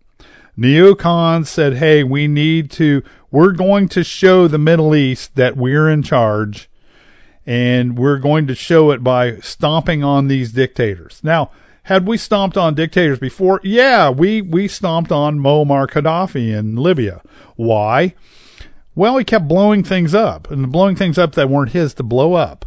Neocons said, hey, we need to, we're going to show the Middle East that we're in charge, and we're going to show it by stomping on these dictators. Now, had we stomped on dictators before? Yeah, we, we stomped on Muammar Gaddafi in Libya. Why? Well, he kept blowing things up, and blowing things up that weren't his to blow up.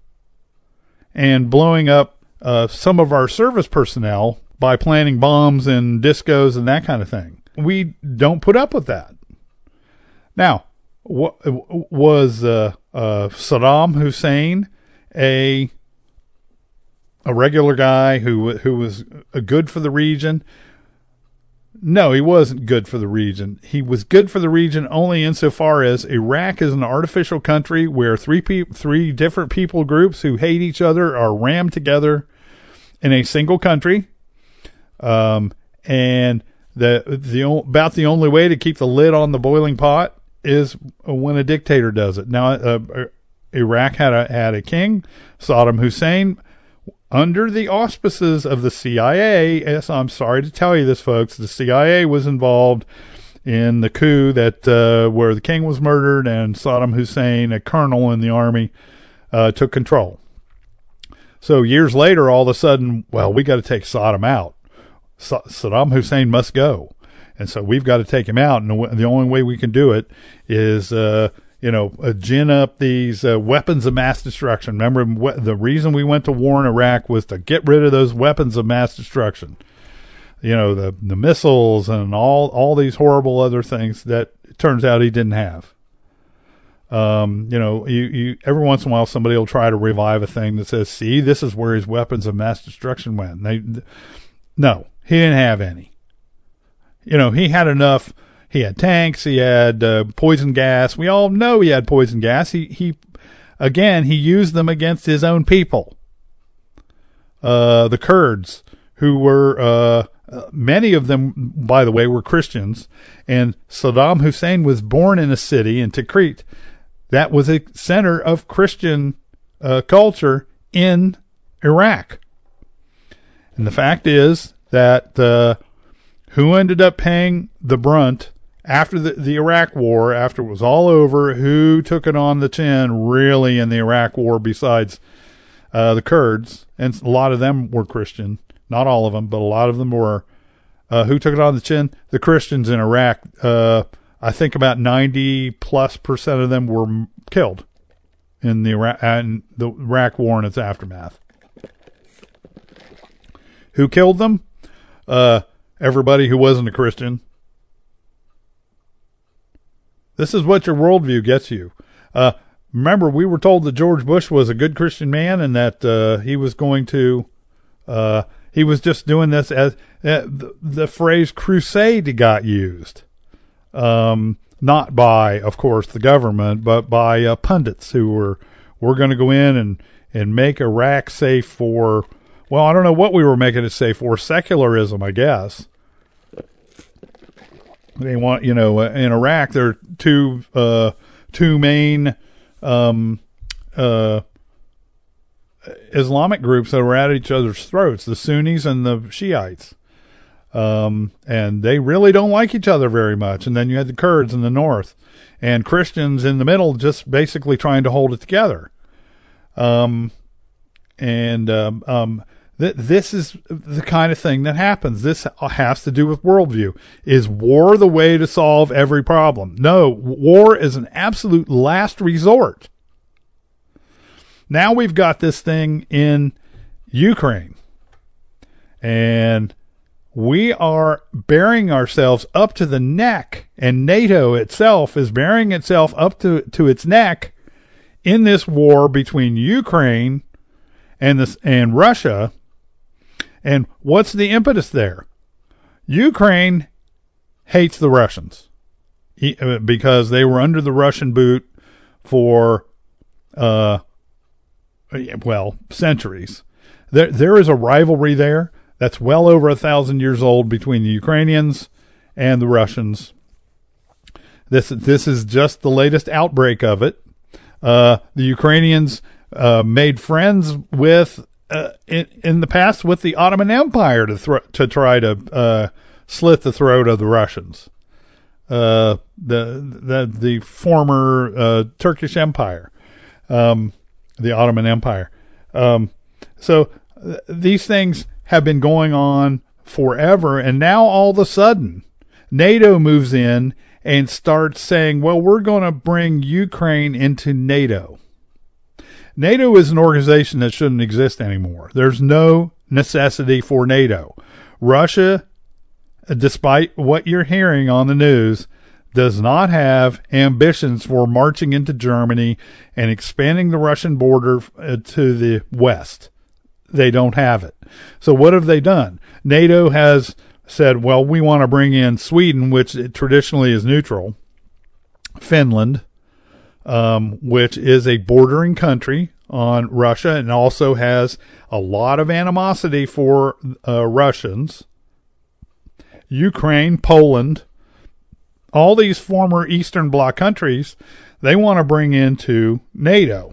And blowing up uh, some of our service personnel by planting bombs and discos and that kind of thing. We don't put up with that. Now, what, was uh, uh, Saddam Hussein a... a regular guy who who was good for the region? No, he wasn't good for the region. He was good for the region only insofar as Iraq is an artificial country where three pe- three different people groups who hate each other are rammed together in a single country. Um, and the the about the only way to keep the lid on the boiling pot is when a dictator does it. Now, uh, Iraq had a had a king, Saddam Hussein, under the auspices of the C I A. Yes, I'm sorry to tell you this, folks. The C I A was involved in the coup that uh, where the king was murdered and Saddam Hussein, a colonel in the army, uh, took control. So years later, all of a sudden, well, we got to take Saddam out. Sa- Saddam Hussein must go. And so we've got to take him out. And the, the only way we can do it is, uh, you know, uh, gin up these uh, weapons of mass destruction. Remember, w- the reason we went to war in Iraq was to get rid of those weapons of mass destruction. You know, the, the missiles and all, all these horrible other things that it turns out he didn't have. Um, you know, you, you, every once in a while somebody will try to revive a thing that says, see, this is where his weapons of mass destruction went. And they, no, he didn't have any. You know, he had enough. He had tanks. He had uh, poison gas. We all know he had poison gas. He, he, again, he used them against his own people. Uh, the Kurds, who were, uh, uh, many of them, by the way, were Christians. And Saddam Hussein was born in a city in Tikrit that was a center of Christian uh, culture in Iraq. And the fact is that uh, who ended up paying the brunt after the, the Iraq war, after it was all over, who took it on the chin really in the Iraq war besides uh, the Kurds? And a lot of them were Christian. Not all of them, but a lot of them were. Uh, who took it on the chin? The Christians in Iraq. Uh, I think about ninety plus percent of them were killed in the Iraq, in the Iraq war and its aftermath. Who killed them? Uh, everybody who wasn't a Christian. This is what your worldview gets you. Uh, remember, we were told that George Bush was a good Christian man and that uh, he was going to, uh, he was just doing this as uh, the, the phrase crusade got used. Um, not by, of course, the government, but by uh, pundits who were, we're going to go in and, and make Iraq safe for, well, I don't know what we were making it safe for, secularism, I guess. They want, you know, in Iraq, there are two, uh, two main, um, uh, Islamic groups that were at each other's throats, the Sunnis and the Shiites. Um, and they really don't like each other very much. And then you had the Kurds in the north and Christians in the middle, just basically trying to hold it together. Um, and, um, um, th- this is the kind of thing that happens. This has to do with worldview. Is war the way to solve every problem? No, war is an absolute last resort. Now we've got this thing in Ukraine, and we are burying ourselves up to the neck, and NATO itself is burying itself up to, to its neck in this war between Ukraine and this and Russia. And what's the impetus there? Ukraine hates the Russians because they were under the Russian boot for, uh, well, centuries. There, there is a rivalry there that's well over a thousand years old between the Ukrainians and the Russians. This, this is just the latest outbreak of it. Uh, the Ukrainians, uh, made friends with, uh, in, in the past with the Ottoman Empire to thro- to try to, uh, slit the throat of the Russians. Uh, the, the, the former, uh, Turkish Empire, um, the Ottoman Empire. Um, so th- these things have been going on forever, and now all of a sudden NATO moves in and starts saying, well, we're going to bring Ukraine into NATO. NATO is an organization that shouldn't exist anymore. There's no necessity for NATO. Russia, despite what you're hearing on the news, does not have ambitions for marching into Germany and expanding the Russian border to the west. They don't have it. So what have they done? NATO has said, well, we want to bring in Sweden, which traditionally is neutral, Finland, um, which is a bordering country on Russia and also has a lot of animosity for uh, Russians, Ukraine, Poland, all these former Eastern Bloc countries, they want to bring into NATO,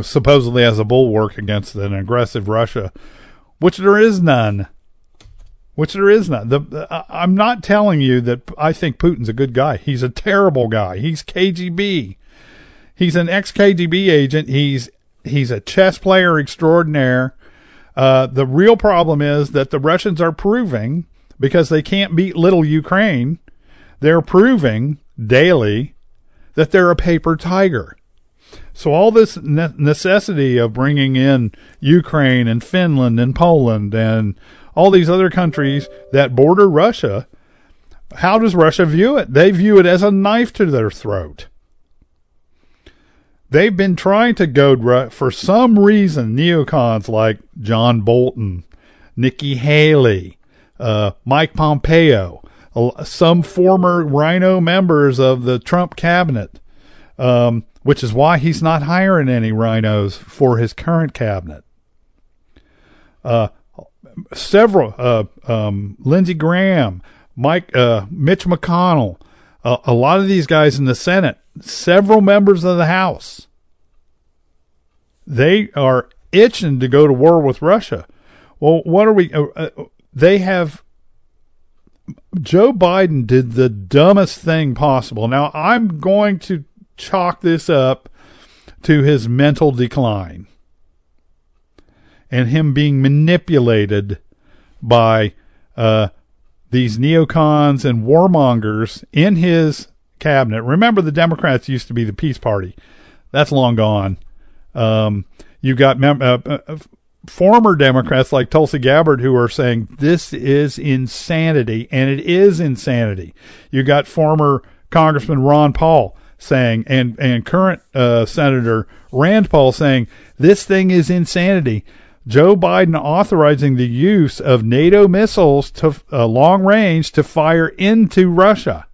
supposedly as a bulwark against an aggressive Russia, which there is none. which there is not. The, uh, I'm not telling you that I think Putin's a good guy. He's a terrible guy. He's K G B. He's an ex-K G B agent. He's he's a chess player extraordinaire. Uh, the real problem is that the Russians are proving, because they can't beat little Ukraine, they're proving daily that they're a paper tiger. So all this ne- necessity of bringing in Ukraine and Finland and Poland and all these other countries that border Russia, how does Russia view it? They view it as a knife to their throat. They've been trying to goad, for some reason, neocons like John Bolton, Nikki Haley, uh, Mike Pompeo, uh, some former Rhino members of the Trump cabinet, um, which is why he's not hiring any rhinos for his current cabinet. Uh, several, uh, um, Lindsey Graham, Mike, uh, Mitch McConnell, uh, a lot of these guys in the Senate, several members of the House, they are itching to go to war with Russia. Well, what are we, uh, uh, they have, Joe Biden did the dumbest thing possible. Now, I'm going to chalk this up to his mental decline and him being manipulated by uh, these neocons and warmongers in his cabinet. Remember, the Democrats used to be the Peace Party. That's long gone. Um, you got mem- uh, uh, former Democrats like Tulsi Gabbard who are saying this is insanity, and it is insanity. You got former Congressman Ron Paul saying, and, and current uh, Senator Rand Paul saying, this thing is insanity. Joe Biden authorizing the use of NATO missiles to uh, long range to fire into Russia.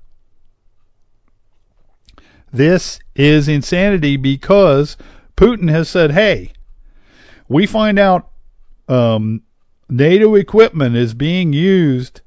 This is insanity because Putin has said, hey, we find out um, NATO equipment is being used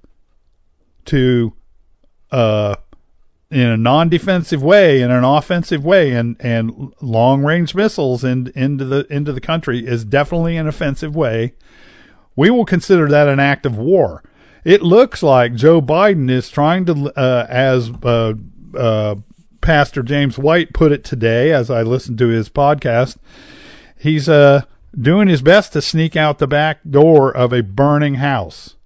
to uh, in a non-defensive way, in an offensive way, and, and long-range missiles in, into the into the country is definitely an offensive way. We will consider that an act of war. It looks like Joe Biden is trying to, uh, as uh, uh, Pastor James White put it today, as I listened to his podcast, he's uh, doing his best to sneak out the back door of a burning house.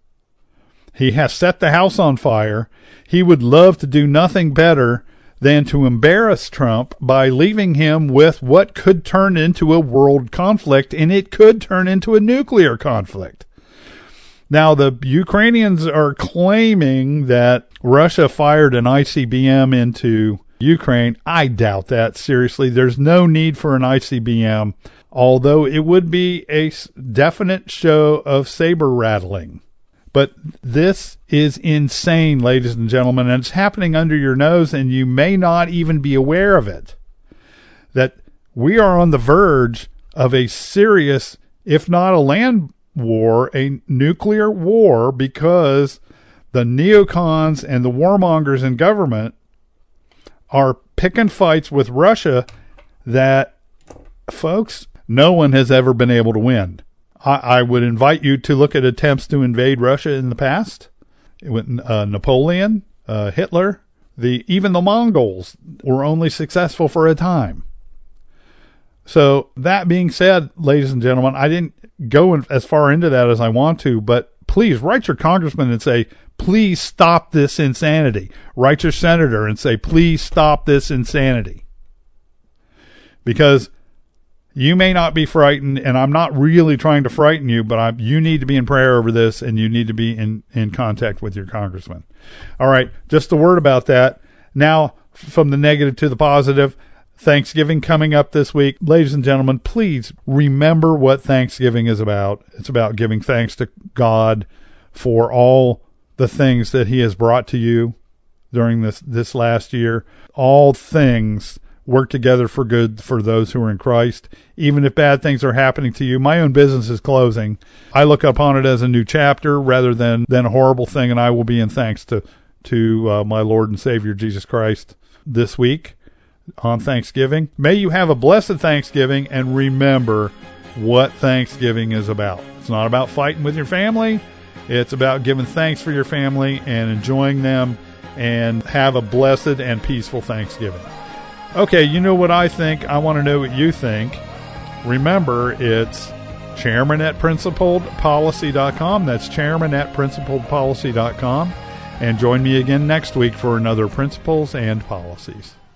He has set the house on fire. He would love to do nothing better than to embarrass Trump by leaving him with what could turn into a world conflict, and it could turn into a nuclear conflict. Now, the Ukrainians are claiming that Russia fired an I C B M into Ukraine. I doubt that, seriously. There's no need for an I C B M, although it would be a definite show of saber rattling. But this is insane, ladies and gentlemen, and it's happening under your nose, and you may not even be aware of it. That we are on the verge of a serious, if not a land war, a nuclear war, because the neocons and the warmongers in government are picking fights with Russia that, folks, no one has ever been able to win. I would invite you to look at attempts to invade Russia in the past. With uh, Napoleon, uh, Hitler, the even the Mongols were only successful for a time. So that being said, ladies and gentlemen, I didn't go in, as far into that as I want to, but please write your congressman and say, please stop this insanity. Write your senator and say, please stop this insanity. Because you may not be frightened, and I'm not really trying to frighten you, but I, you need to be in prayer over this, and you need to be in, in contact with your congressman. All right, just a word about that. Now, from the negative to the positive, Thanksgiving coming up this week. Ladies and gentlemen, please remember what Thanksgiving is about. It's about giving thanks to God for all the things that he has brought to you during this, this last year. All things work together for good for those who are in Christ. Even if bad things are happening to you, my own business is closing. I look upon it as a new chapter rather than, than a horrible thing, and I will be in thanks to, to uh, my Lord and Savior Jesus Christ this week on Thanksgiving. May you have a blessed Thanksgiving, and remember what Thanksgiving is about. It's not about fighting with your family. It's about giving thanks for your family and enjoying them, and have a blessed and peaceful Thanksgiving. Okay, you know what I think. I want to know what you think. Remember, it's chairman at principled policy dot com. That's chairman at principled policy dot com. And join me again next week for another Principles and Policies.